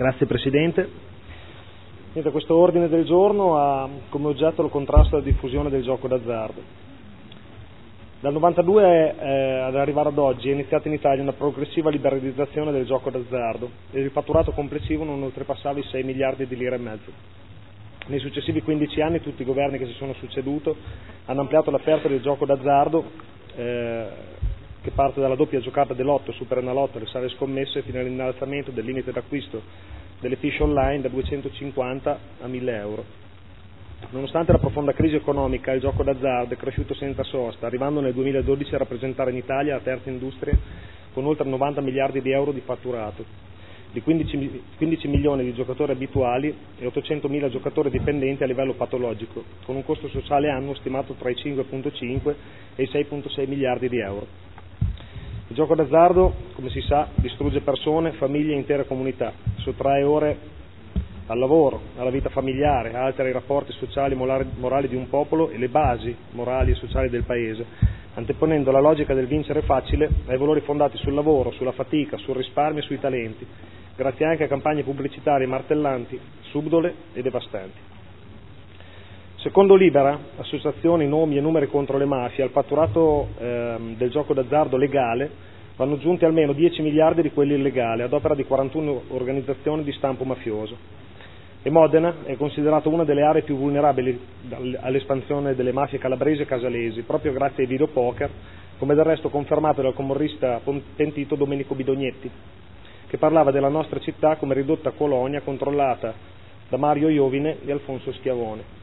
Grazie Presidente. Questo ordine del giorno ha come oggetto il contrasto alla diffusione del gioco d'azzardo. Dal 1992 ad arrivare ad oggi è iniziata in Italia una progressiva liberalizzazione del gioco d'azzardo e il fatturato complessivo non oltrepassava i 6 miliardi di lire e mezzo. Nei successivi 15 anni tutti i governi che si sono succeduto hanno ampliato l'offerta del gioco d'azzardo che parte dalla doppia giocata dell'Lotto, Superenalotto, le sale scommesse fino all'innalzamento del limite d'acquisto delle fiche online da 250 a 1000 euro. Nonostante la profonda crisi economica, il gioco d'azzardo è cresciuto senza sosta, arrivando nel 2012 a rappresentare in Italia la terza industria con oltre 90 miliardi di euro di fatturato, di 15 milioni di giocatori abituali e 800.000 giocatori dipendenti a livello patologico, con un costo sociale annuo stimato tra i 5,5 e i 6,6 miliardi di euro. Il gioco d'azzardo, come si sa, distrugge persone, famiglie e intere comunità, sottrae ore al lavoro, alla vita familiare, altera i rapporti sociali e morali di un popolo e le basi morali e sociali del paese, anteponendo la logica del vincere facile ai valori fondati sul lavoro, sulla fatica, sul risparmio e sui talenti, grazie anche a campagne pubblicitarie martellanti, subdole e devastanti. Secondo Libera, associazioni, nomi e numeri contro le mafie, al fatturato del gioco d'azzardo legale vanno aggiunti almeno 10 miliardi di quelli illegali, ad opera di 41 organizzazioni di stampo mafioso. E Modena è considerata una delle aree più vulnerabili all'espansione delle mafie calabresi e casalesi, proprio grazie ai videopoker, come del resto confermato dal camorrista pentito Domenico Bidognetti, che parlava della nostra città come ridotta colonia controllata da Mario Iovine e Alfonso Schiavone.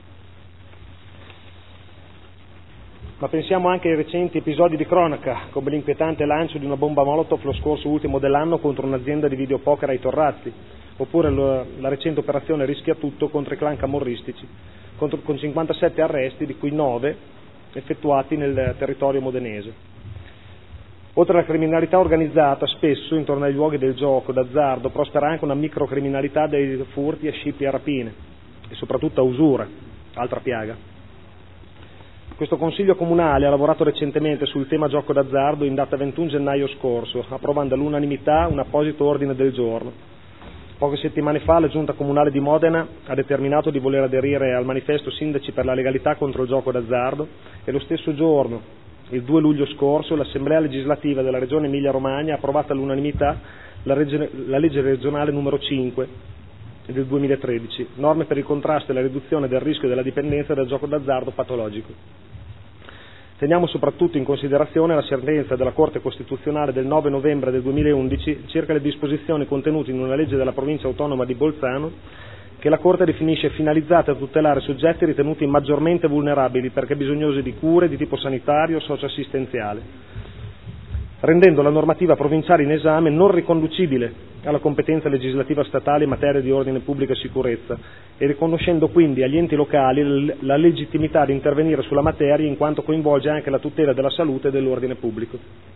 Ma pensiamo anche ai recenti episodi di cronaca, come l'inquietante lancio di una bomba Molotov lo scorso ultimo dell'anno contro un'azienda di videopoker ai Torrazzi, oppure la recente operazione Rischia Tutto contro i clan camorristici, con 57 arresti, di cui 9 effettuati nel territorio modenese. Oltre alla criminalità organizzata, spesso intorno ai luoghi del gioco d'azzardo prospera anche una microcriminalità dei furti a scippi e a rapine, e soprattutto a usura, altra piaga. Questo Consiglio Comunale ha lavorato recentemente sul tema gioco d'azzardo in data 21 gennaio scorso, approvando all'unanimità un apposito ordine del giorno. Poche settimane fa la Giunta Comunale di Modena ha determinato di voler aderire al manifesto Sindaci per la legalità contro il gioco d'azzardo e lo stesso giorno, il 2 luglio scorso, l'Assemblea legislativa della Regione Emilia-Romagna ha approvato all'unanimità la legge regionale numero 5 del 2013, norme per il contrasto e la riduzione del rischio della dipendenza dal gioco d'azzardo patologico. Teniamo soprattutto in considerazione la sentenza della Corte Costituzionale del 9 novembre del 2011 circa le disposizioni contenute in una legge della provincia autonoma di Bolzano che la Corte definisce finalizzate a tutelare soggetti ritenuti maggiormente vulnerabili perché bisognosi di cure di tipo sanitario o socio-assistenziale, rendendo la normativa provinciale in esame non riconducibile alla competenza legislativa statale in materia di ordine pubblico e sicurezza e riconoscendo quindi agli enti locali la legittimità di intervenire sulla materia in quanto coinvolge anche la tutela della salute e dell'ordine pubblico.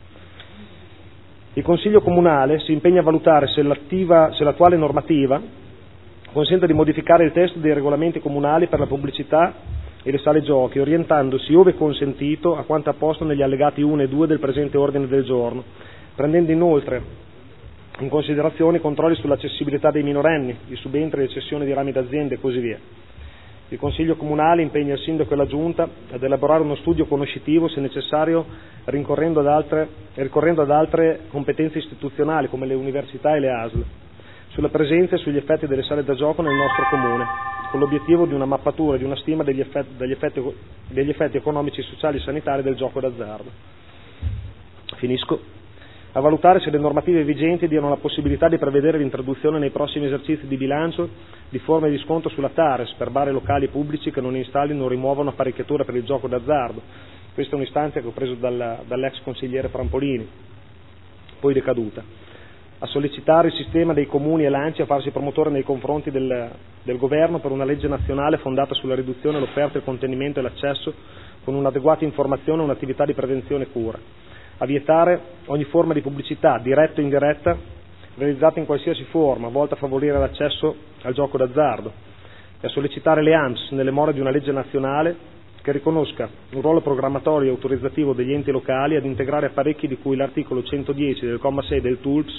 Il Consiglio Comunale si impegna a valutare se l'attuale normativa consente di modificare il testo dei regolamenti comunali per la pubblicità e le sale giochi, orientandosi, ove consentito, a quanto apposto negli allegati 1 e 2 del presente ordine del giorno, prendendo inoltre in considerazione i controlli sull'accessibilità dei minorenni, i subentri e cessioni di rami d'azienda e così via. Il Consiglio Comunale impegna il Sindaco e la Giunta ad elaborare uno studio conoscitivo, se necessario, ricorrendo ad altre competenze istituzionali come le università e le ASL, sulla presenza e sugli effetti delle sale da gioco nel nostro Comune, con l'obiettivo di una mappatura e di una stima degli effetti economici, sociali e sanitari del gioco d'azzardo. Finisco. A valutare se le normative vigenti diano la possibilità di prevedere l'introduzione nei prossimi esercizi di bilancio di forme di sconto sulla TARES per bar e locali pubblici che non installino o rimuovano apparecchiature per il gioco d'azzardo. Questa è un'istanza che ho preso dall'ex consigliere Prampolini, poi decaduta. A sollecitare il sistema dei comuni e l'ANCI a farsi promotore nei confronti del governo per una legge nazionale fondata sulla riduzione, l'offerta, il contenimento e l'accesso con un'adeguata informazione e un'attività di prevenzione e cura. A vietare ogni forma di pubblicità, diretta o indiretta, realizzata in qualsiasi forma, volta a favorire l'accesso al gioco d'azzardo, e a sollecitare le ANPS, nelle more di una legge nazionale, che riconosca un ruolo programmatorio e autorizzativo degli enti locali ad integrare apparecchi di cui l'articolo 110 del comma 6 del TULPS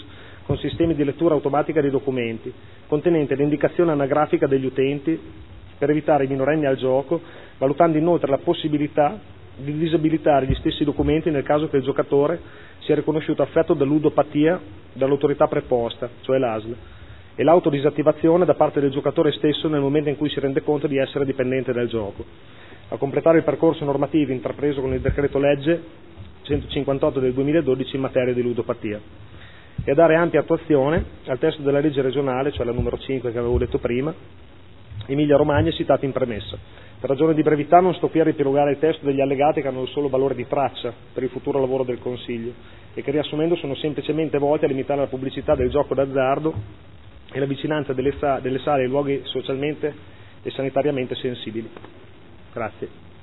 con sistemi di lettura automatica dei documenti, contenente l'indicazione anagrafica degli utenti per evitare i minorenni al gioco, valutando inoltre la possibilità di disabilitare gli stessi documenti nel caso che il giocatore sia riconosciuto affetto da ludopatia dall'autorità preposta, cioè l'ASL, e l'autodisattivazione da parte del giocatore stesso nel momento in cui si rende conto di essere dipendente dal gioco. A completare il percorso normativo intrapreso con il decreto legge 158 del 2012 in materia di ludopatia e a dare ampia attuazione al testo della legge regionale, cioè la numero 5 che avevo detto prima, Emilia Romagna, citata in premessa. Per ragione di brevità non sto qui a riepilogare il testo degli allegati che hanno il solo valore di traccia per il futuro lavoro del Consiglio e che, riassumendo, sono semplicemente volti a limitare la pubblicità del gioco d'azzardo e la vicinanza delle sale ai luoghi socialmente e sanitariamente sensibili. Grazie.